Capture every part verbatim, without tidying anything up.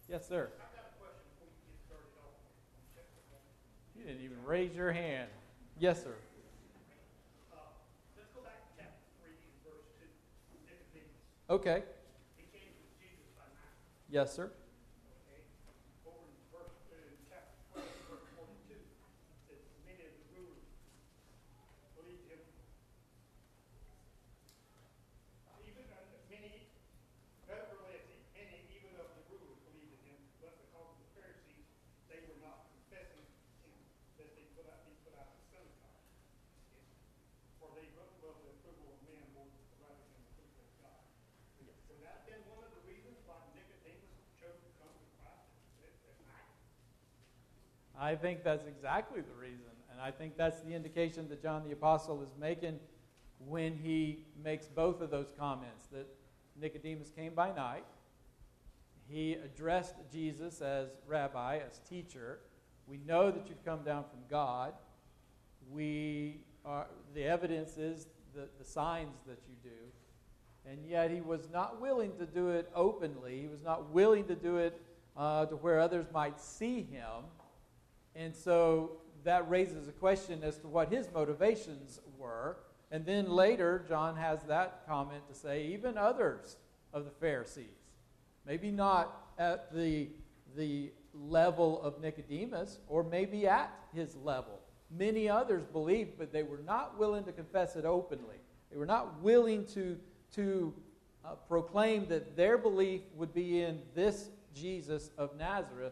Yes, sir. I've got a question before you get started off. You didn't even raise your hand. Yes, sir. Uh, let's go back to chapter three and verse two. Nicodemus. Okay. He came to Jesus by night. Yes, sir. Okay. Over in verse uh, chapter twelve, verse forty-two, it says many of the rulers believed him. Even uh, many, nevertheless, many even of the rulers believed in him, but because of the Pharisees, they were not confessing him, lest they put out, be put out of the synagogue. Yes. For they looked above the approval of men more rather than the approval of God. Yes. Would that have been one of the reasons why Nicodemus chose to come to Christ at, at night? I think that's exactly the reason. And I think that's the indication that John the Apostle is making when he makes both of those comments, that Nicodemus came by night. He addressed Jesus as rabbi, as teacher. We know that you've come down from God. We are, the evidence is the, the signs that you do. And yet he was not willing to do it openly. He was not willing to do it uh, to where others might see him. And so that raises a question as to what his motivations were. And then later, John has that comment to say, even others of the Pharisees, maybe not at the, the level of Nicodemus, or maybe at his level. Many others believed, but they were not willing to confess it openly. They were not willing to, to uh, proclaim that their belief would be in this Jesus of Nazareth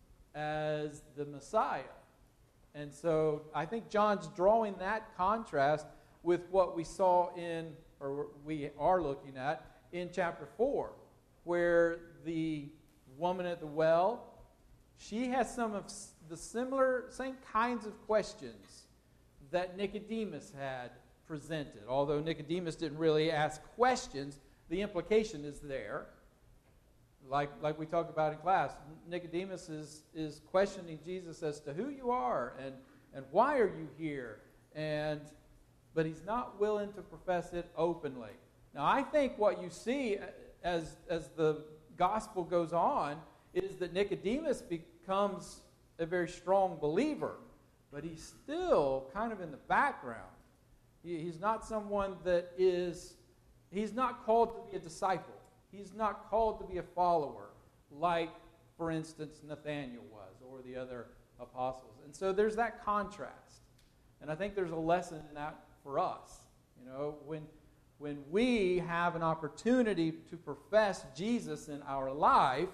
as the Messiah. And so I think John's drawing that contrast with what we saw in, or we are looking at, in chapter four, where the woman at the well, she has some of the similar, same kinds of questions that Nicodemus had presented. Although Nicodemus didn't really ask questions, the implication is there. Like, like we talked about in class, Nicodemus is, is questioning Jesus as to who you are and, and why are you here, and but he's not willing to profess it openly. Now, I think what you see as, as the gospel goes on is that Nicodemus becomes a very strong believer, but he's still kind of in the background. He, he's not someone that is, he's not called to be a disciple. He's not called to be a follower like, for instance, Nathaniel was or the other apostles. And so there's that contrast. And I think there's a lesson in that for us. You know, when, when we have an opportunity to profess Jesus in our life,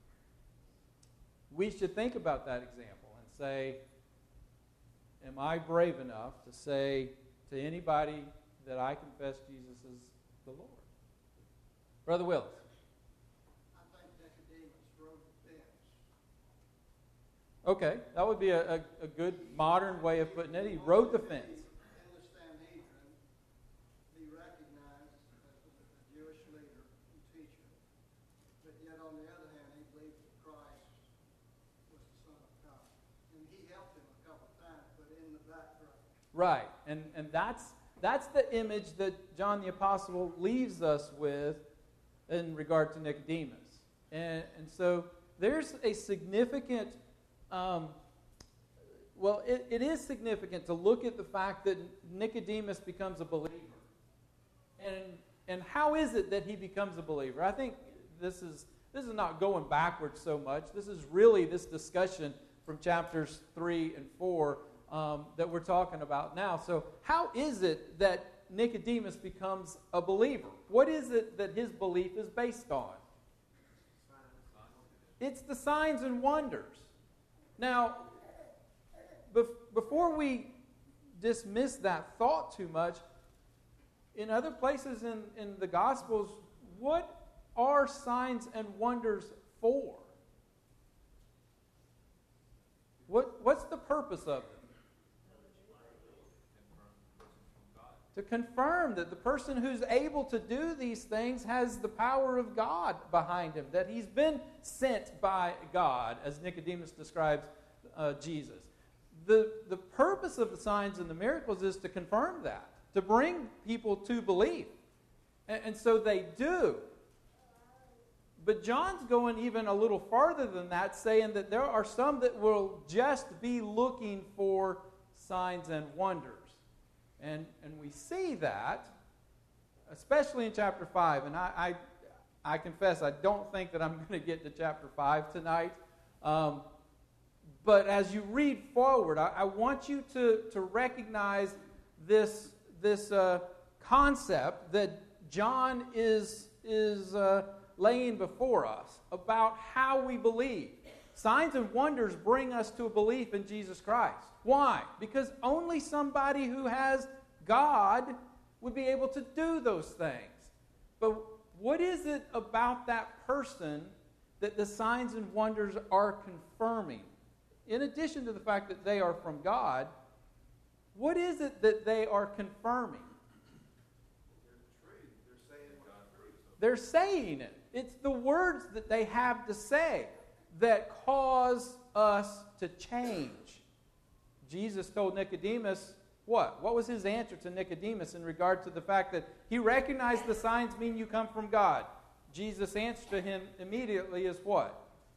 we should think about that example and say, am I brave enough to say to anybody that I confess Jesus as the Lord? Brother Willis. I think Nicodemus rode the fence. Okay, that would be a, a, a good modern way of putting it. He rode the fence. In the Sanhedrin, he recognized as a Jewish leader and teacher, but yet on the other hand, he believed that Christ was the Son of God. And he helped him a couple of times, but in the background. Right, and, and that's, that's the image that John the Apostle leaves us with in regard to Nicodemus. And, and so there's a significant, um, well, it, it is significant to look at the fact that Nicodemus becomes a believer. And, and how is it that he becomes a believer? I think this is, this is not going backwards so much. This is really this discussion from chapters three and four um, that we're talking about now. So how is it that Nicodemus becomes a believer? What is it that his belief is based on? It's the signs and wonders. Now, bef- before we dismiss that thought too much, in other places in, in the Gospels, what are signs and wonders for? What, what's the purpose of them? To confirm that the person who's able to do these things has the power of God behind him, that he's been sent by God, as Nicodemus describes uh, Jesus. The, the purpose of the signs and the miracles is to confirm that, to bring people to belief. And, and so they do. But John's going even a little farther than that, saying that there are some that will just be looking for signs and wonders. And, and we see that, especially in chapter five. And I, I, I confess, I don't think that I'm going to get to chapter five tonight. Um, but as you read forward, I, I want you to, to recognize this, this uh, concept that John is, is uh, laying before us about how we believe. Signs and wonders bring us to a belief in Jesus Christ. Why? Because only somebody who has God would be able to do those things. But what is it about that person that the signs and wonders are confirming? In addition to the fact that they are from God, what is it that they are confirming? They're saying it. It's the words that they have to say that cause us to change. Jesus told Nicodemus, what? What was his answer to Nicodemus in regard to the fact that he recognized the signs mean you come from God? Jesus' answer to him immediately is what?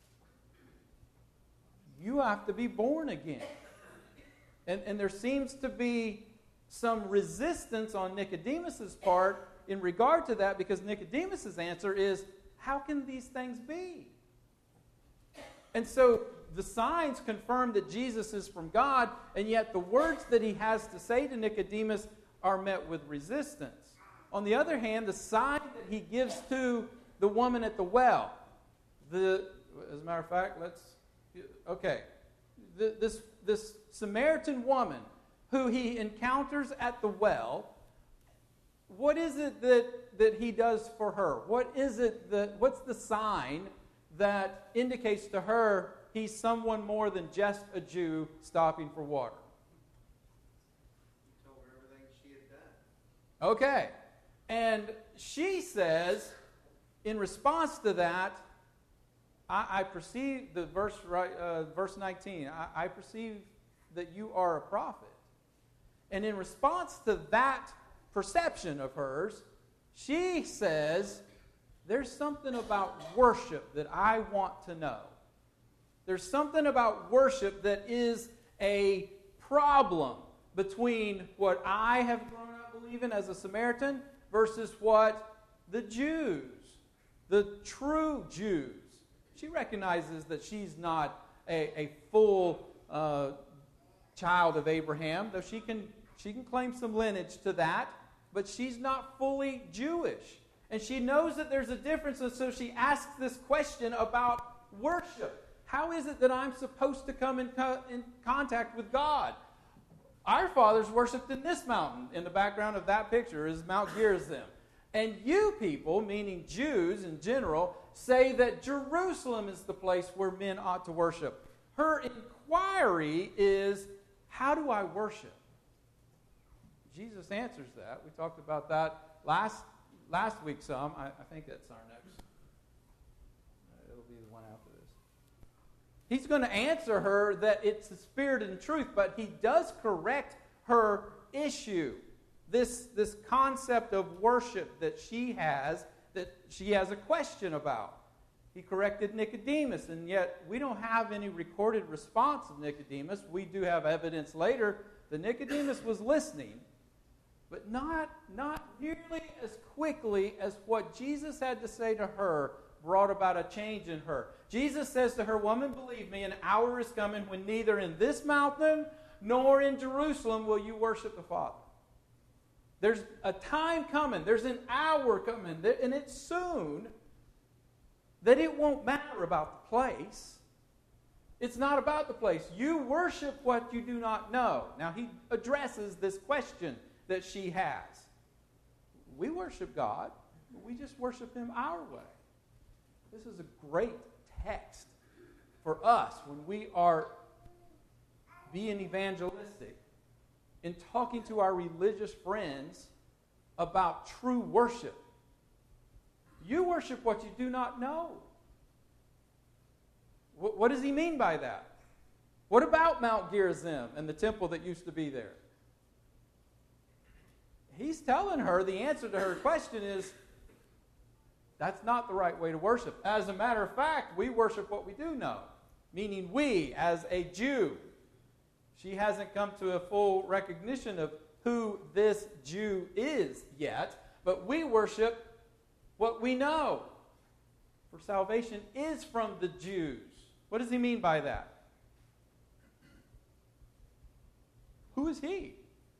You have to be born again. And, and there seems to be some resistance on Nicodemus' part in regard to that, because Nicodemus' answer is, how can these things be? And so the signs confirm that Jesus is from God, and yet the words that he has to say to Nicodemus are met with resistance. On the other hand, the sign that he gives to the woman at the well, the, as a matter of fact, let's, okay, the, this, this Samaritan woman who he encounters at the well, what is it that, that he does for her? What is it that, what's the sign that indicates to her he's someone more than just a Jew stopping for water? He told her everything she had done. Okay. And she says, in response to that, I, I perceive, the verse, right, uh, verse nineteen, I, I perceive that you are a prophet. And in response to that perception of hers, she says, there's something about worship that I want to know. There's something about worship that is a problem between what I have grown up believing as a Samaritan versus what the Jews, the true Jews. She recognizes that she's not a, a full uh, child of Abraham, though she can, she can claim some lineage to that, but she's not fully Jewish. And she knows that there's a difference, and so she asks this question about worship. How is it that I'm supposed to come in, co- in contact with God? Our fathers worshipped in this mountain. In the background of that picture is Mount Gerizim. And you people, meaning Jews in general, say that Jerusalem is the place where men ought to worship. Her inquiry is, how do I worship? Jesus answers that. We talked about that last last week some. I, I think that's our next. Uh, it'll be the one after this. He's going to answer her that it's the Spirit and truth, but he does correct her issue. This, this concept of worship that she has, that she has a question about. He corrected Nicodemus, and yet we don't have any recorded response of Nicodemus. We do have evidence later that Nicodemus was listening, but not, not nearly as quickly as what Jesus had to say to her brought about a change in her. Jesus says to her, woman, believe me, an hour is coming when neither in this mountain nor in Jerusalem will you worship the Father. There's a time coming, there's an hour coming, and it's soon, that it won't matter about the place. It's not about the place. You worship what you do not know. Now, he addresses this question that she has. We worship God, but we just worship him our way. This is a great text for us when we are being evangelistic in talking to our religious friends about true worship. You worship what you do not know. What, what does he mean by that? What about Mount Gerizim and the temple that used to be there? He's telling her the answer to her question is, That's not the right way to worship. As a matter of fact, we worship what we do know, meaning we, as a Jew. She hasn't come to a full recognition of who this Jew is yet, but we worship what we know. For salvation is from the Jews. What does he mean by that? Who is he?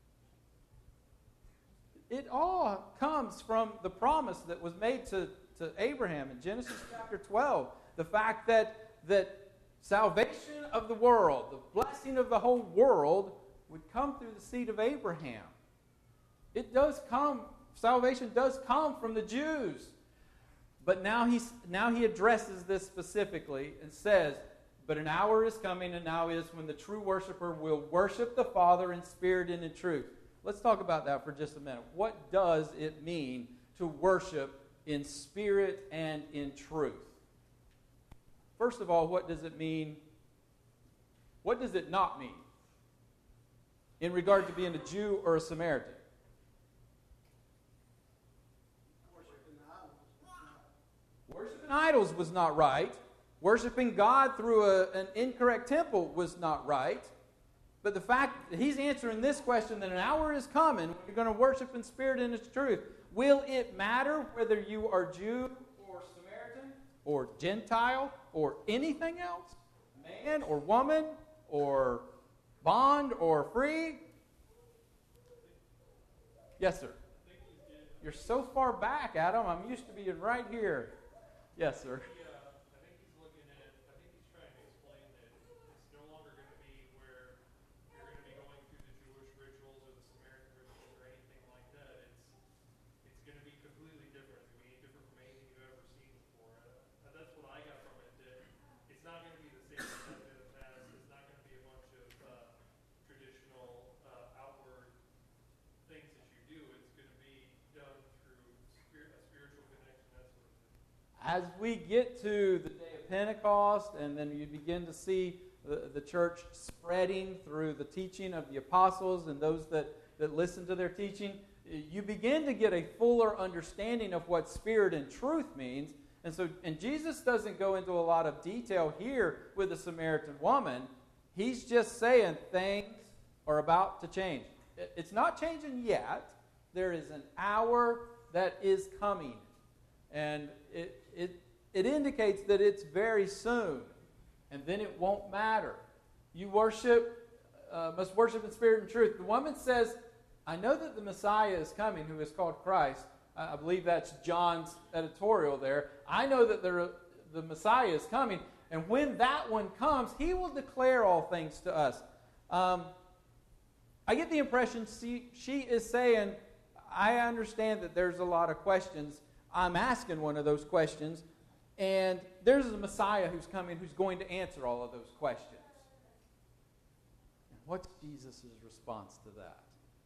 It all comes from the promise that was made to, to Abraham in Genesis chapter twelve. The fact that, that salvation of the world, the blessing of the whole world, would come through the seed of Abraham. It does come, salvation does come from the Jews. But now, he's, now he addresses this specifically and says, but an hour is coming, and now is when the true worshiper will worship the Father in spirit and in truth. Let's talk about that for just a minute. What does it mean to worship in spirit and in truth? First of all, what does it mean? What does it not mean in regard to being a Jew or a Samaritan? Worshiping idols was not right. Worshiping God through a, an incorrect temple was not right. But the fact that he's answering this question, that an hour is coming, you're going to worship in spirit and in truth. Will it matter whether you are Jew or Samaritan or Gentile or anything else? Man or woman or bond or free? Yes, sir. You're so far back, Adam. I'm used to being right here. Yes, sir. As we get to the day of Pentecost, and then you begin to see the, the church spreading through the teaching of the apostles and those that, that listen to their teaching, you begin to get a fuller understanding of what spirit and truth means. And so, and Jesus doesn't go into a lot of detail here with the Samaritan woman. He's just saying things are about to change. It's not changing yet. There is an hour that is coming. And it, it, it indicates that it's very soon. And then it won't matter. You worship, uh, must worship in spirit and truth. The woman says, I know that the Messiah is coming, who is called Christ. I, I believe that's John's editorial there. I know that the, the Messiah is coming. And when that one comes, he will declare all things to us. Um, I get the impression she, she is saying, I understand that there's a lot of questions. I'm asking one of those questions, and there's a Messiah who's coming who's going to answer all of those questions. And what's Jesus' response to that?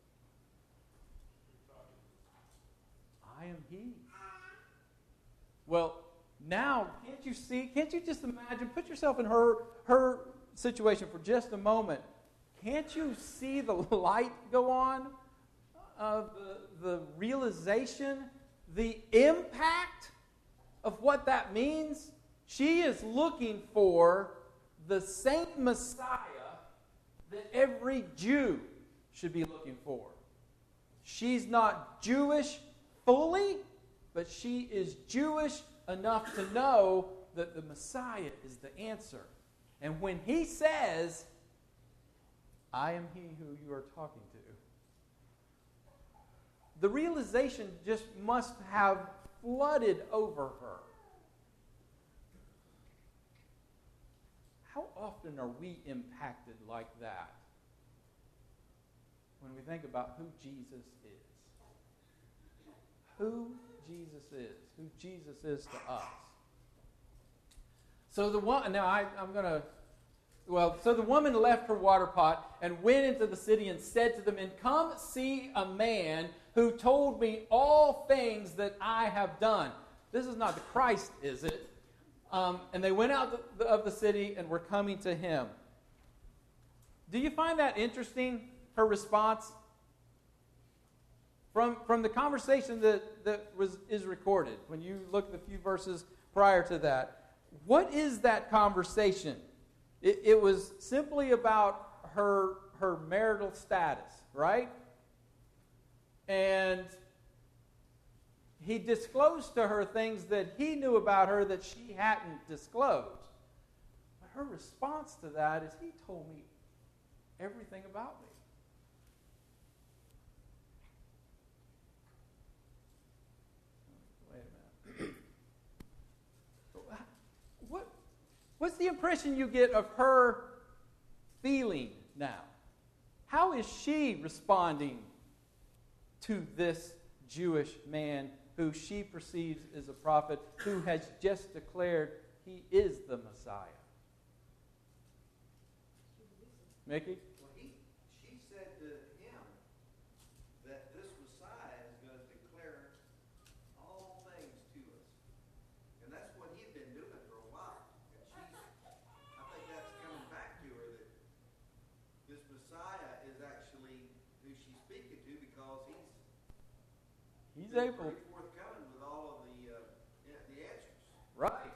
I am he. Well, now, can't you see, can't you just imagine, put yourself in her, her situation for just a moment. Can't you see the light go on of the, the realization, the impact of what that means? She is looking for the same Messiah that every Jew should be looking for. She's not Jewish fully, but she is Jewish enough to know that the Messiah is the answer. And when he says, I am he who you are talking to, the realization just must have flooded over her. How often are we impacted like that when we think about who Jesus is? Who Jesus is, who Jesus is to us. So the one, now I, I'm going to, well, so the woman left her water pot and went into the city and said to them, and come see a man who told me all things that I have done. This is not the Christ, is it? Um, and they went out of the city and were coming to him. Do you find that interesting, her response? From, from the conversation that, that was, is recorded, when you look at the few verses prior to that, what is that conversation? It, it was simply about her, her marital status, right? And he disclosed to her things that he knew about her that she hadn't disclosed. But her response to that is, he told me everything about me. Wait a minute. What, what's the impression you get of her feeling now? How is she responding to this Jewish man who she perceives as a prophet, who has just declared he is the Messiah? Mickey? Well, he, she said to him that this Messiah is going to declare all things to us. And that's what he had been doing for a while. And she's, I think that's coming back to her, that this Messiah is actually who she's speaking to, because he's He's been able. pretty forthcoming with all of the, uh, yeah, the answers. Right.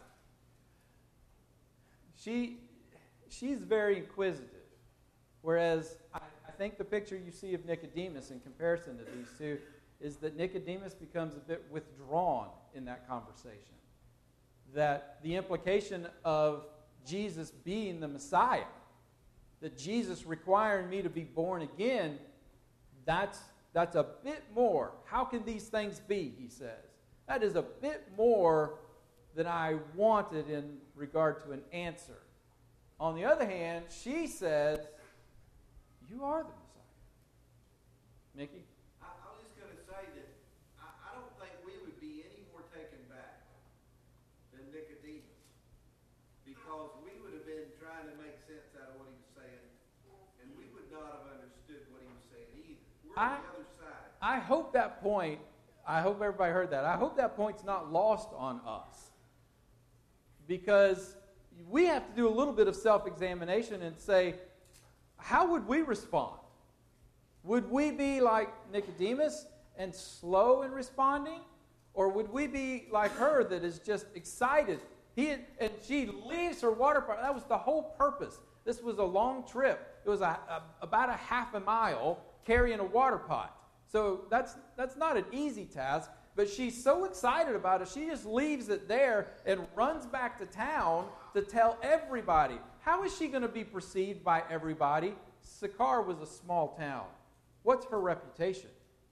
She, she's very inquisitive. Whereas I, I think the picture you see of Nicodemus in comparison to these two is that Nicodemus becomes a bit withdrawn in that conversation. That the implication of Jesus being the Messiah, that Jesus requiring me to be born again, that's, that's a bit more. How can these things be, he says. That is a bit more than I wanted in regard to an answer. On the other hand, she says, you are the Messiah. Mickey? I, I was just going to say that I, I don't think we would be any more taken back than Nicodemus, because we would have been trying to make sense out of what he was saying, and we would not have understood what he was saying either. We're I, on the other side. I hope that point, I hope everybody heard that. I hope that point's not lost on us. Because we have to do a little bit of self-examination and say, how would we respond? Would we be like Nicodemus and slow in responding? Or would we be like her that is just excited? He had, and she leaves her water pot. That was the whole purpose. This was a long trip. It was a, a, about a half a mile carrying a water pot. So that's, that's not an easy task. But she's so excited about it, she just leaves it there and runs back to town to tell everybody. How is she going to be perceived by everybody? Sychar was a small town. What's her reputation?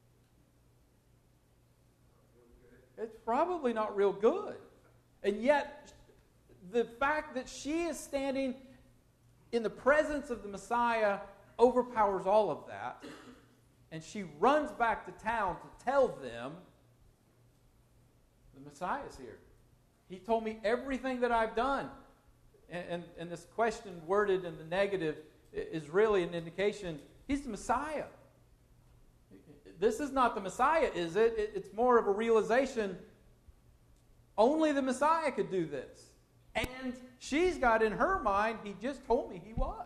It's probably not real good. And yet, the fact that she is standing in the presence of the Messiah overpowers all of that. And she runs back to town to tell them, the Messiah is here. He told me everything that I've done. And, and, and this question worded in the negative is really an indication he's the Messiah. This is not the Messiah, is it? it? It's more of a realization only the Messiah could do this. And she's got in her mind, he just told me he was.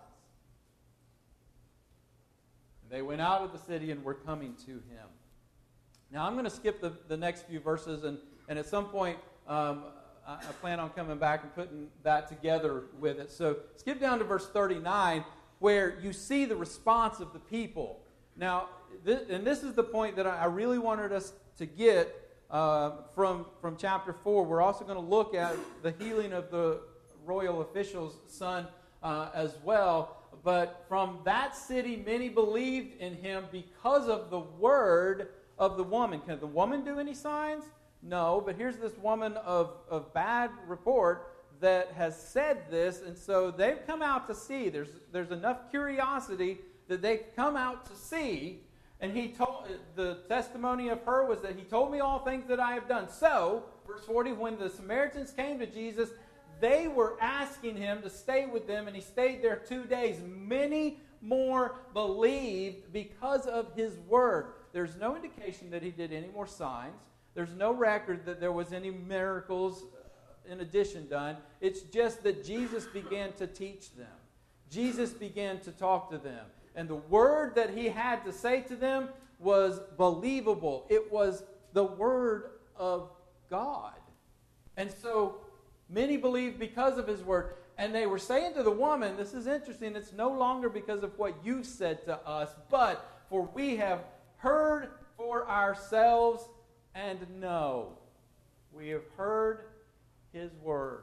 And they went out of the city and were coming to him. Now I'm going to skip the, the next few verses, and, and at some point um, I, I plan on coming back and putting that together with it. So skip down to verse thirty-nine, where you see the response of the people. Now, this, and this is the point that I really wanted us to get uh, from, from chapter four. We're also going to look at the healing of the royal official's son uh, as well. But from that city, many believed in him because of the word of the woman. Can the woman do any signs? No, but here's this woman of, of bad report that has said this, and so they've come out to see. There's, there's enough curiosity that they come out to see, and he told, the testimony of her was that he told me all things that I have done. So, verse forty, when the Samaritans came to Jesus, they were asking him to stay with them, and he stayed there two days. Many more believed because of his word. There's no indication that he did any more signs. There's no record that there was any miracles in addition done. It's just that Jesus began to teach them. Jesus began to talk to them. And the word that he had to say to them was believable. It was the Word of God. And so many believed because of his word. And they were saying to the woman, this is interesting, it's no longer because of what you said to us, but for we have heard for ourselves and know. We have heard his word.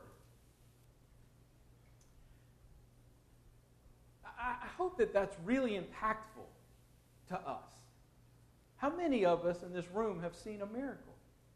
I, I hope that that's really impactful to us. How many of us in this room have seen a miracle?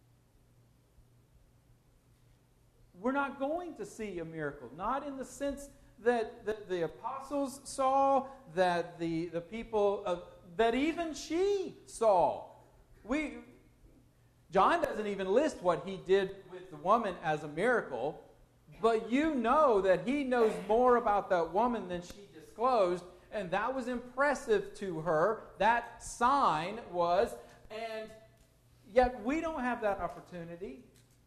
We're not going to see a miracle. Not in the sense that the, the apostles saw, that the, the people, of, that even she saw. We, John doesn't even list what he did with the woman as a miracle, but you know that he knows more about that woman than she disclosed, and that was impressive to her. That sign was, and yet we don't have that opportunity.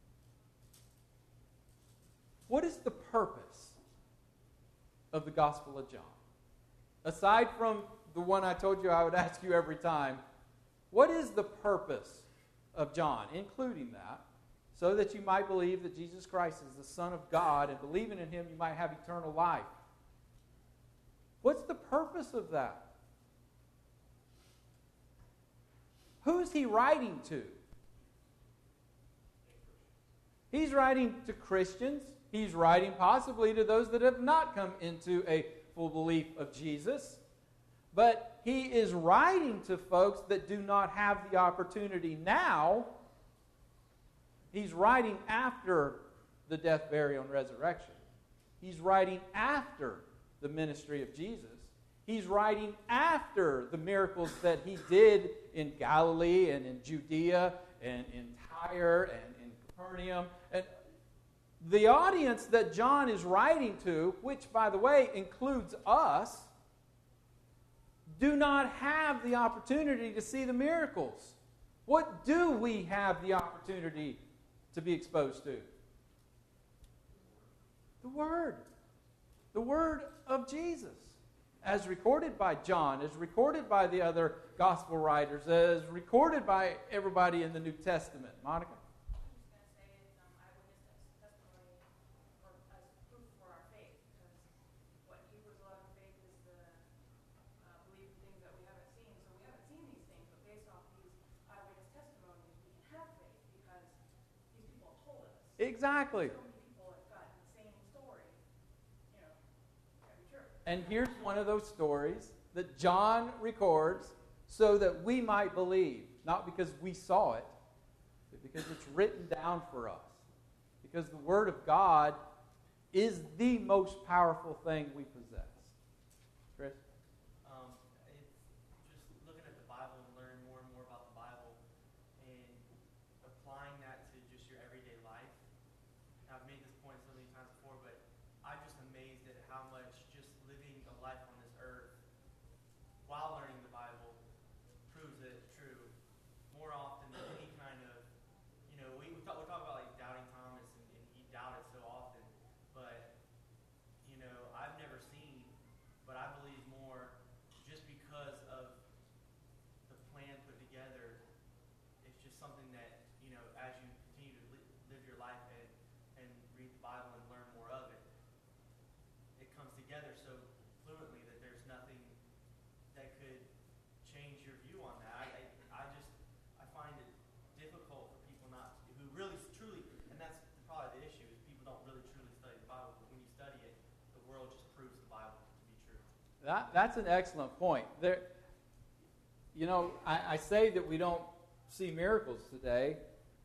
What is the purpose of the Gospel of John? Aside from the one I told you I would ask you every time, what is the purpose of John, including that, so that you might believe that Jesus Christ is the Son of God, and believing in him you might have eternal life? What's the purpose of that? Who's he writing to? He's writing to Christians. He's writing possibly to those that have not come into a full belief of Jesus. But he is writing to folks that do not have the opportunity now. He's writing after the death, burial, and resurrection. He's writing after the ministry of Jesus. He's writing after the miracles that he did in Galilee and in Judea and in Tyre and in Capernaum. And the audience that John is writing to, which, by the way, includes us, do not have the opportunity to see the miracles. What do we have the opportunity to be exposed to? The Word. The Word of Jesus. As recorded by John, as recorded by the other gospel writers, as recorded by everybody in the New Testament. Monica? Exactly. So many people have got the same story. You know, gotta be true. And here's one of those stories that John records so that we might believe, not because we saw it, but because it's written down for us. Because the Word of God is the most powerful thing we possess. Chris? Um, it's just looking at the Bible and learning more and more about the Bible and applying that to just your everyday life. I've made this point so many times before, but I'm just amazed at how much just living a life on this earth while learning the Bible proves that it's true more often than any kind of, you know, we, we, talk, we talk about like doubting Thomas and, and he doubted so often, but, you know, I've never seen, but I believe more just because of the plan put together. It's just something that, you know, as you continue to li- live your life and and read the Bible and learn more of it, it comes together so fluently that there's nothing that could change your view on that. I, I, I just, I find it difficult for people not to, who really, truly, and that's probably the issue, is people don't really truly study the Bible, but when you study it, the world just proves the Bible to be true. That, that's an excellent point. There, you know, I, I say that we don't see miracles today.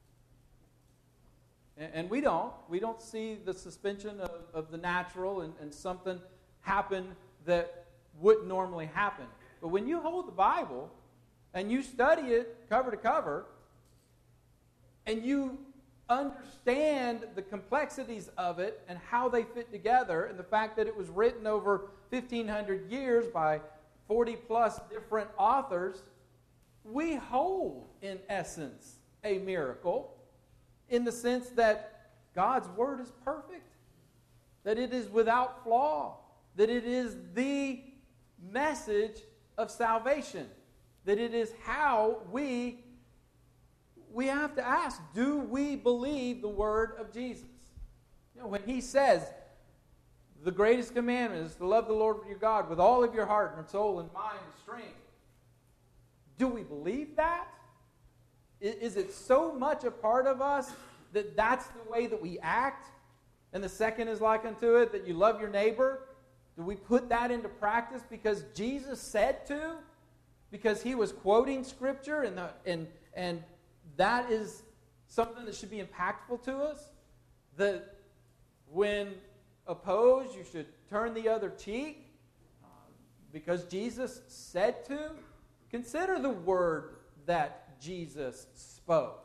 And we don't. We don't see the suspension of, of the natural and, and something happen that wouldn't normally happen. But when you hold the Bible and you study it cover to cover and you understand the complexities of it and how they fit together and the fact that it was written over fifteen hundred years by forty plus different authors, we hold, in essence, a miracle. In the sense that God's Word is perfect, that it is without flaw, that it is the message of salvation, that it is how we, we have to ask, do we believe the word of Jesus? You know, when he says, the greatest commandment is to love the Lord your God with all of your heart and soul and mind and strength. Do we believe that? Is it so much a part of us that that's the way that we act? And the second is like unto it, that you love your neighbor. Do we put that into practice because Jesus said to? Because he was quoting Scripture, and the, and and that is something that should be impactful to us? That when opposed, you should turn the other cheek um, because Jesus said to? Consider the word that Jesus spoke.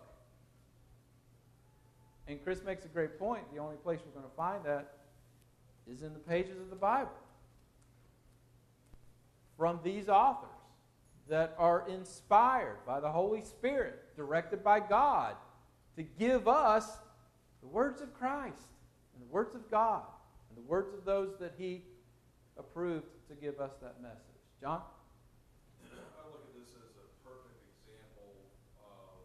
And Chris makes a great point. The only place we're going to find that is in the pages of the Bible. From these authors that are inspired by the Holy Spirit, directed by God, to give us the words of Christ, and the words of God, and the words of those that he approved to give us that message. John? I look at this as a perfect example of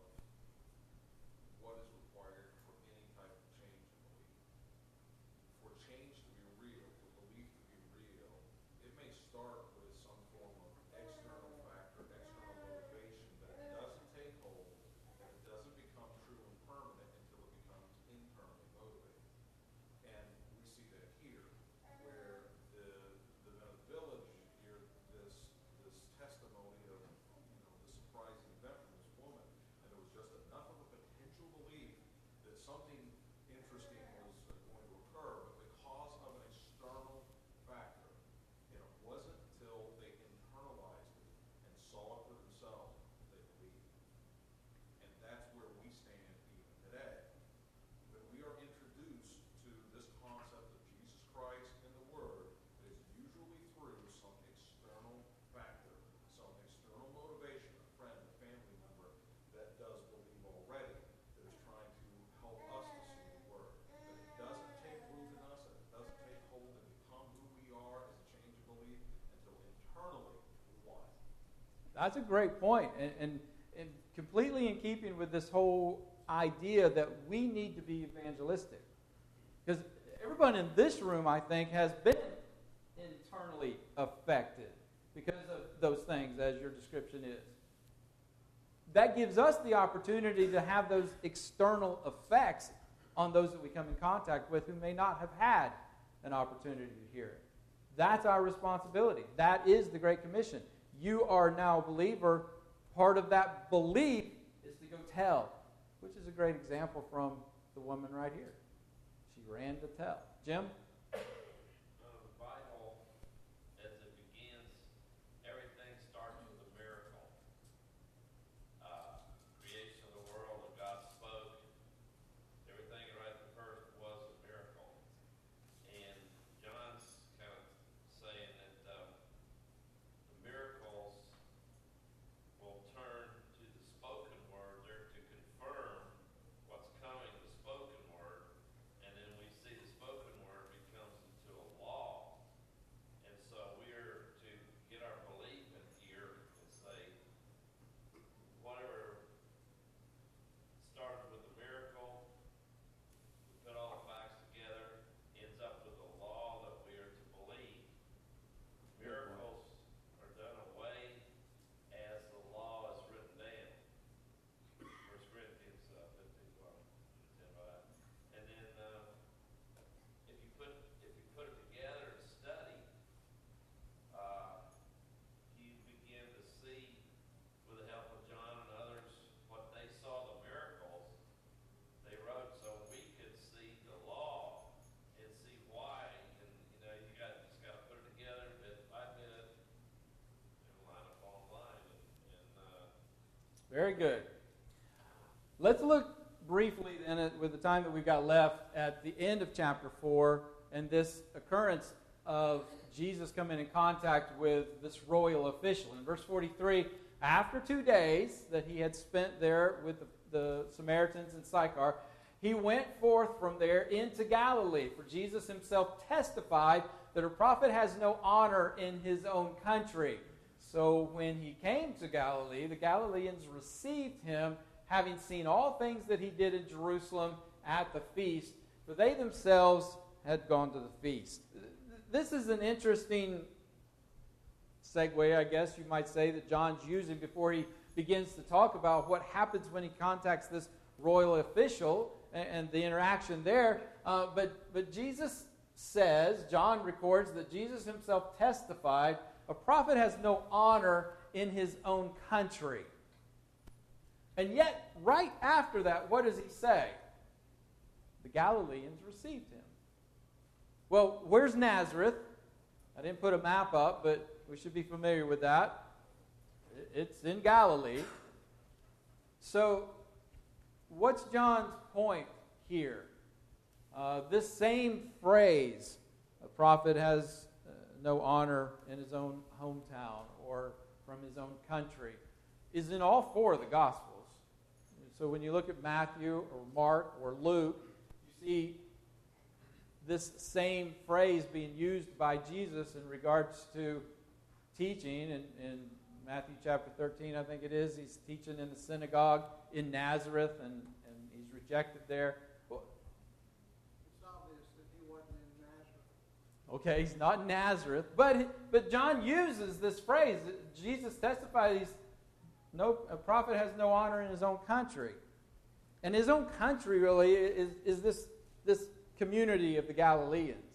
what is required for any type of change in belief. For change to be real, for belief to be real, it may start with some form of external factor, external motivation, but it doesn't take hold, and it doesn't become true and permanent until it becomes internally motivated. And we see that here, where the the village here, this this testimony of, you know, the surprising event from this woman, and there was just enough of a potential belief that something interesting was uh, going to occur, but because of an external factor, and it wasn't until they internalized it and saw it for themselves that they believed. And that's where we stand even today. When we are introduced to this concept of Jesus Christ and the Word, it is usually through some external factor, some external motivation, a friend, a family member that does believe already, that is trying to help us to see the Word. But it doesn't take root in us, and it doesn't take hold and become who we are as a change of belief until internally we want it. That's a great point, and, and, and completely in keeping with this whole idea that we need to be evangelistic. Because everyone in this room, I think, has been internally affected because of those things, as your description is. That gives us the opportunity to have those external effects on those that we come in contact with who may not have had an opportunity to hear it. That's our responsibility. That is the Great Commission. You are now a believer. Part of that belief is to go tell, which is a great example from the woman right here. She ran to tell. Jim? Uh, the Bible, as it begins, everything starts with a miracle. Uh, creation of the world, and God spoke. Everything right at the first was a miracle. And John's kind of saying that um, the miracles will turn to the spoken word. They're to confirm what's coming, the spoken word. And then we see the spoken word becomes into a law. And so we're to get our belief in here and say, whatever started with a miracle, we put all the facts together, ends up with a law that we are to believe. Miracles are done away as the law is written down. First Corinthians uh, fifteen, well, ten by that. And then uh, if you put if you put it together and study, uh, you begin to see, with the help of John and others, what they saw the miracles they wrote, so we could see the law and see why. And you know, you got just got to put it together bit by bit and line upon line. And, and uh, Very good. Let's look briefly, then, at, with the time that we've got left, at the end of chapter four and this occurrence of Jesus coming in contact with this royal official. In verse forty-three, after two days that he had spent there with the, the Samaritans in Sychar, he went forth from there into Galilee. For Jesus himself testified that a prophet has no honor in his own country. So when he came to Galilee, the Galileans received him, having seen all things that he did in Jerusalem at the feast, for they themselves had gone to the feast. This is an interesting segue, I guess you might say, that John's using before he begins to talk about what happens when he contacts this royal official and, and the interaction there. Uh, but, but Jesus says, John records that Jesus himself testified, a prophet has no honor in his own country. And yet, right after that, what does he say? The Galileans received him. Well, where's Nazareth? I didn't put a map up, but we should be familiar with that. It's in Galilee. So, what's John's point here? Uh, this same phrase, a prophet has uh, no honor in his own hometown or from his own country, is in all four of the Gospels. So when you look at Matthew or Mark or Luke, you see this same phrase being used by Jesus in regards to teaching. In, in Matthew chapter thirteen, I think it is, he's teaching in the synagogue in Nazareth, and, and he's rejected there. Well, It's obvious that he wasn't in Nazareth. okay, he's not in Nazareth, but, but John uses this phrase. Jesus testified he's No, a prophet has no honor in his own country. And his own country really is, is this, this community of the Galileans.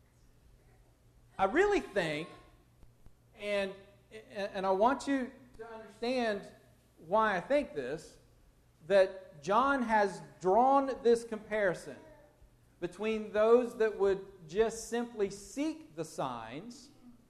I really think, and, and I want you to understand why I think this, that John has drawn this comparison between those that would just simply seek the signs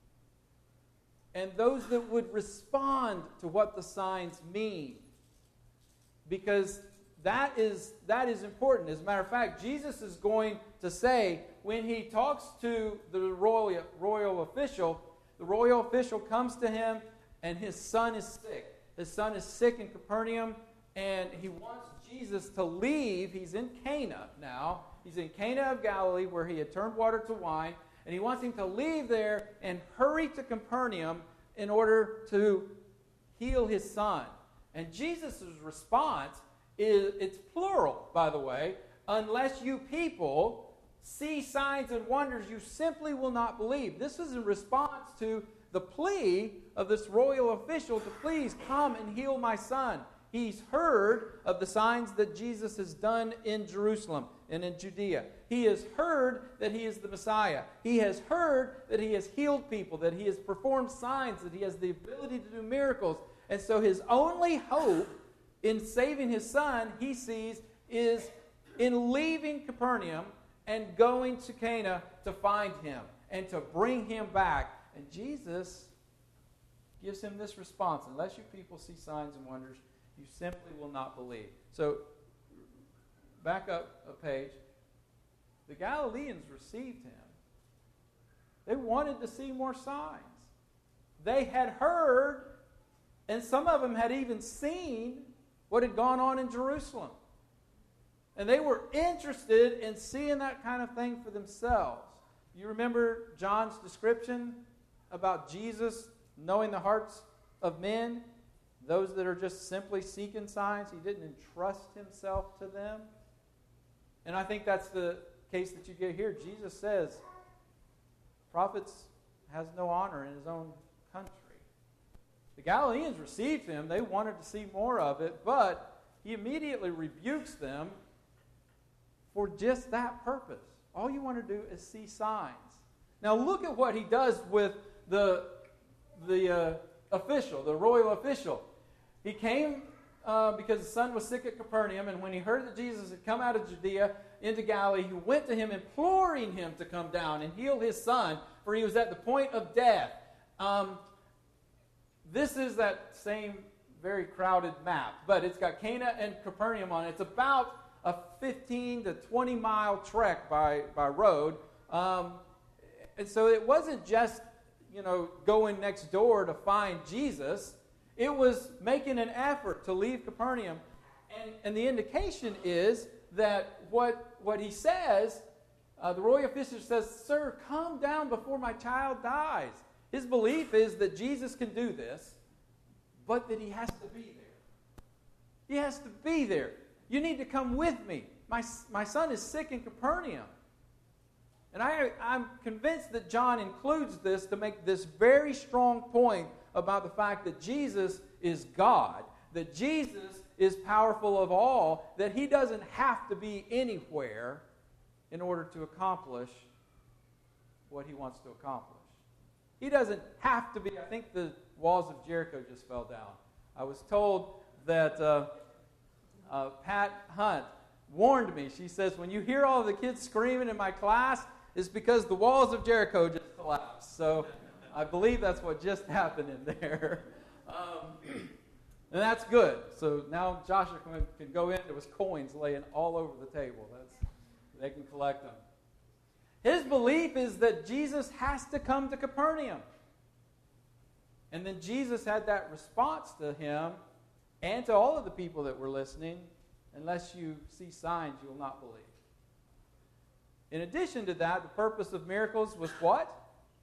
and those that would respond to what the signs mean. Because that is, that is important. As a matter of fact, Jesus is going to say, when he talks to the royal, royal official, the royal official comes to him and his son is sick. His son is sick in Capernaum, and he wants Jesus to leave. He's in Cana now. He's in Cana of Galilee, where he had turned water to wine. And he wants him to leave there and hurry to Capernaum in order to heal his son. And Jesus' response is, it's plural, by the way, unless you people see signs and wonders, you simply will not believe. This is in response to the plea of this royal official to please come and heal my son. He's heard of the signs that Jesus has done in Jerusalem and in Judea. He has heard that he is the Messiah. He has heard that he has healed people, that he has performed signs, that he has the ability to do miracles. And so his only hope in saving his son, he sees, is in leaving Capernaum and going to Cana to find him and to bring him back. And Jesus gives him this response: unless you people see signs and wonders, you simply will not believe. So, back up a page. The Galileans received him. They wanted to see more signs. They had heard, and some of them had even seen what had gone on in Jerusalem. And they were interested in seeing that kind of thing for themselves. You remember John's description about Jesus knowing the hearts of men? Those that are just simply seeking signs, he didn't entrust himself to them. And I think that's the case that you get here. Jesus says, prophets has no honor in his own country. The Galileans received him. They wanted to see more of it, but he immediately rebukes them for just that purpose. All you want to do is see signs. Now look at what he does with the, the uh, official, the royal official. He came uh, because his son was sick at Capernaum, and when he heard that Jesus had come out of Judea into Galilee, he went to him imploring him to come down and heal his son, for he was at the point of death. Um, this is that same very crowded map, but it's got Cana and Capernaum on it. It's about a fifteen to twenty mile trek by, by road. Um, and so it wasn't just, you know, going next door to find Jesus. It was making an effort to leave Capernaum. And, and the indication is that what, what he says, uh, the royal official says, "Sir, come down before my child dies." His belief is that Jesus can do this, but that he has to be there. He has to be there. You need to come with me. My, my son is sick in Capernaum. And I, I'm convinced that John includes this to make this very strong point about the fact that Jesus is God, that Jesus is powerful of all, that he doesn't have to be anywhere in order to accomplish what he wants to accomplish. He doesn't have to be. I think the walls of Jericho just fell down. I was told that uh, uh, Pat Hunt warned me. She says, when you hear all the kids screaming in my class, it's because the walls of Jericho just collapsed. So I believe that's what just happened in there. Um, and that's good. So now Joshua can, can go in. There was coins laying all over the table. That's, they can collect them. His belief is that Jesus has to come to Capernaum. And then Jesus had that response to him and to all of the people that were listening, unless you see signs, you will not believe. In addition to that, the purpose of miracles was what?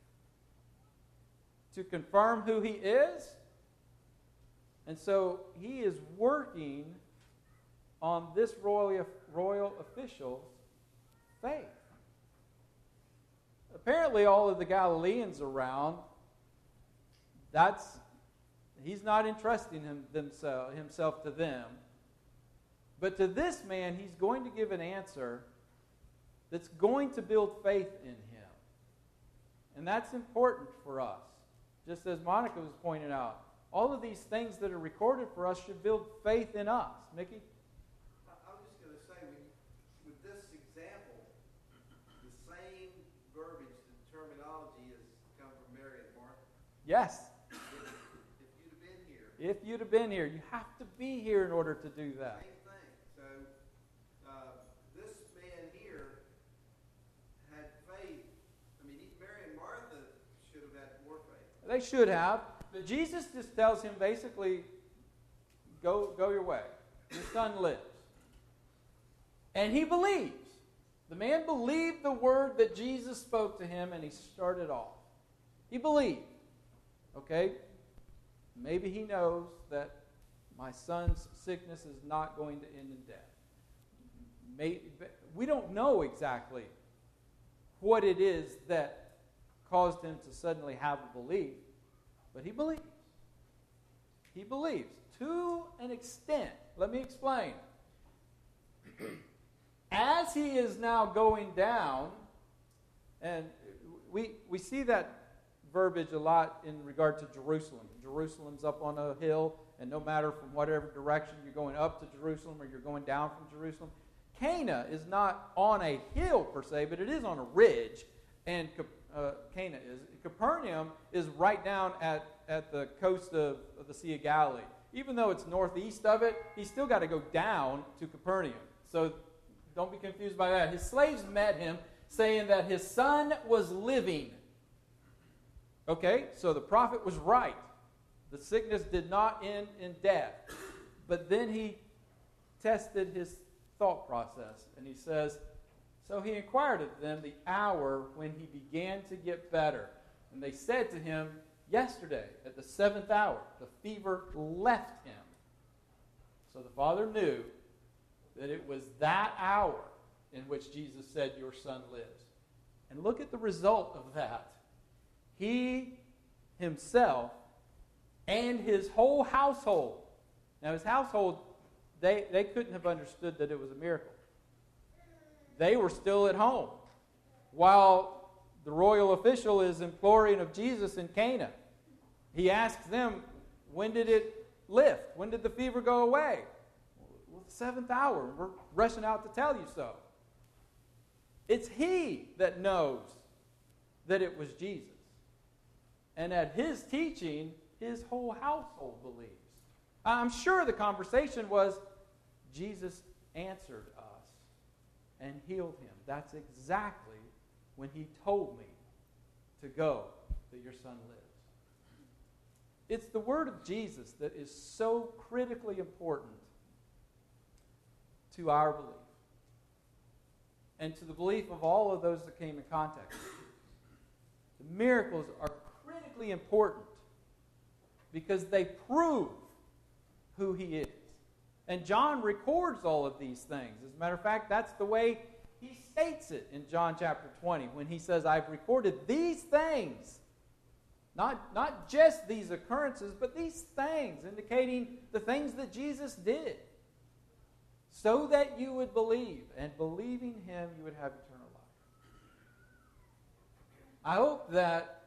To confirm who he is. And so he is working on this royal, royal official's faith. Apparently, all of the Galileans around, that's he's not entrusting him, themself, himself to them. But to this man, he's going to give an answer that's going to build faith in him. And that's important for us. Just as Monica was pointing out, all of these things that are recorded for us should build faith in us. Mickey? I I was just going to say, with, with this example, the same verbiage, the terminology has come from Mary and Martha. Yes. If, if you'd have been here. If you'd have been here. You have to be here in order to do that. Same thing. So, uh, this man here had faith. I mean, Mary and Martha should have had more faith. They should have. But Jesus just tells him basically, go, go your way. Your son lives. And he believes. The man believed the word that Jesus spoke to him, and he started off. He believed. Okay? Maybe he knows that my son's sickness is not going to end in death. Maybe, we don't know exactly what it is that caused him to suddenly have a belief. But he believes. He believes. To an extent. Let me explain. As he is now going down, and we, we see that verbiage a lot in regard to Jerusalem. Jerusalem's up on a hill, and no matter from whatever direction you're going up to Jerusalem or you're going down from Jerusalem, Cana is not on a hill per se, but it is on a ridge, and uh, Cana is. Capernaum is right down at, at the coast of, of the Sea of Galilee. Even though it's northeast of it, he's still got to go down to Capernaum. So don't be confused by that. His slaves met him saying that his son was living. Okay, so the prophet was right. The sickness did not end in death. But then he tested his thought process, and he says, so he inquired of them the hour when he began to get better. And they said to him, yesterday, at the seventh hour, the fever left him. So the father knew that it was that hour in which Jesus said, your son lives. And look at the result of that. He himself and his whole household. Now his household, they, they couldn't have understood that it was a miracle. They were still at home while the royal official is imploring of Jesus in Cana. He asks them, when did it lift? When did the fever go away? Well, the seventh hour. We're rushing out to tell you so. It's he that knows that it was Jesus. And at his teaching, his whole household believes. I'm sure the conversation was, Jesus answered us and healed him. That's exactly when he told me to go, that your son lives. It's the word of Jesus that is so critically important to our belief and to the belief of all of those that came in contact with it. The miracles are critically critically important because they prove who he is. And John records all of these things. As a matter of fact, that's the way he states it in John chapter twenty when he says, I've recorded these things. Not, not just these occurrences, but these things, indicating the things that Jesus did, so that you would believe, and believing him, you would have eternal life. I hope that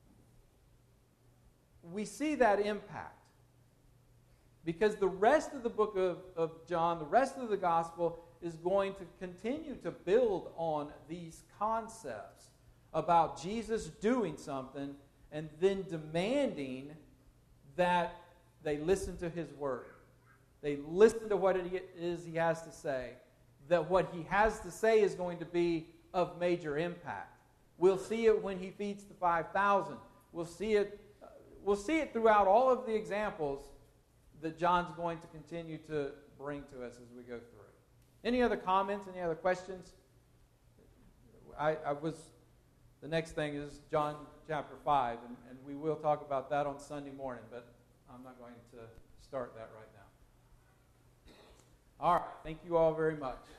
we see that impact, because the rest of the book of, of John, the rest of the gospel, is going to continue to build on these concepts about Jesus doing something and then demanding that they listen to his word. They listen to what it is he has to say, that what he has to say is going to be of major impact. We'll see it when he feeds the five thousand. We'll see it, uh, we'll see it throughout all of the examples that John's going to continue to bring to us as we go through. Any other comments? Any other questions? I, I was, the next thing is John chapter five, and, and we will talk about that on Sunday morning, but I'm not going to start that right now. All right, thank you all very much.